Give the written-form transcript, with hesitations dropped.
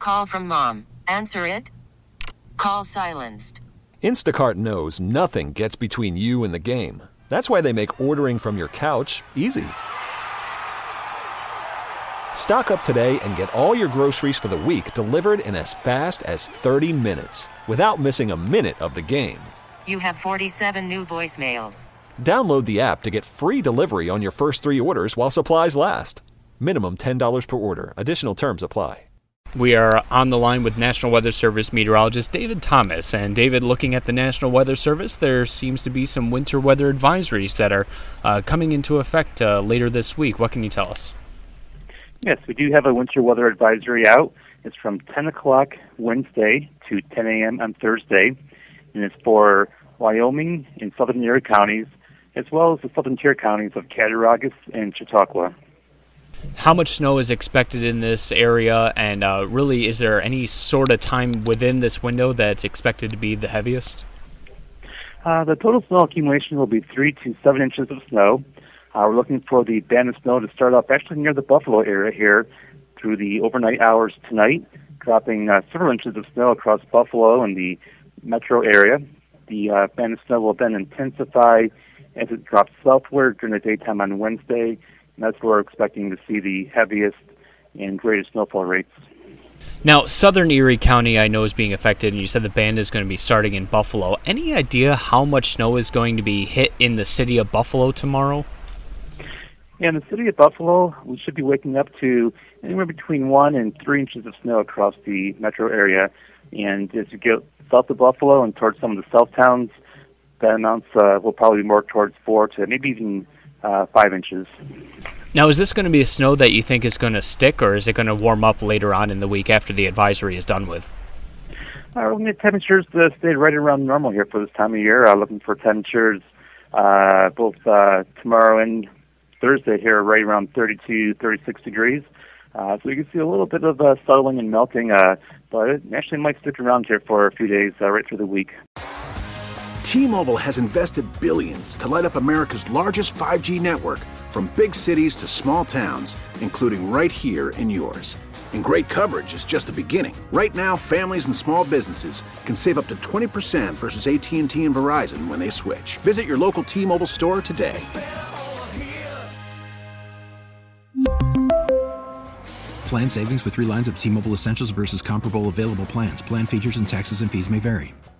call from mom. Answer it. Call silenced. Instacart knows nothing gets between you and the game. That's why they make ordering from your couch easy. Stock up today and get all your groceries for the week delivered in as fast as 30 minutes without missing a minute of the game. You have 47 new voicemails. Download the app to get free delivery on your first 3 orders while supplies last. Minimum $10 per order. Additional terms apply. We are on the line with National Weather Service meteorologist David Thomas. And David, looking at the National Weather Service, there seems to be some winter weather advisories that are coming into effect later this week. What can you tell us? Yes, we do have a winter weather advisory out. It's from 10 o'clock Wednesday to 10 a.m. on Thursday, and it's for Wyoming and southern Erie counties, as well as the southern tier counties of Cattaraugus and Chautauqua. How much snow is expected in this area, and really, is there any sort of time within this window that's expected to be the heaviest? The total snow accumulation will be 3 to 7 inches of snow. We're looking for the band of snow to start off actually near the Buffalo area here through the overnight hours tonight, dropping several inches of snow across Buffalo and the metro area. The band of snow will then intensify as it drops southward during the daytime on Wednesday, and that's where we're expecting to see the heaviest and greatest snowfall rates. Now, southern Erie County I know is being affected, and you said the band is going to be starting in Buffalo. Any idea how much snow is going to be hit in the city of Buffalo tomorrow? Yeah, in the city of Buffalo, we should be waking up to anywhere between 1 and 3 inches of snow across the metro area. And as you get south of Buffalo and towards some of the south towns, that amounts will probably be more towards 4 to maybe even 5 inches. Now, is this going to be a snow that you think is going to stick, or is it going to warm up later on in the week after the advisory is done with? We're looking at temperatures to stay right around normal here for this time of year. Looking for temperatures both tomorrow and Thursday here right around 32, 36 degrees. So you can see a little bit of settling and melting, but it actually might stick around here for a few days right through the week. T-Mobile has invested billions to light up America's largest 5G network, from big cities to small towns, including right here in yours. And great coverage is just the beginning. Right now, families and small businesses can save up to 20% versus AT&T and Verizon when they switch. Visit your local T-Mobile store today. Plan savings with 3 lines of T-Mobile Essentials versus comparable available plans. Plan features and taxes and fees may vary.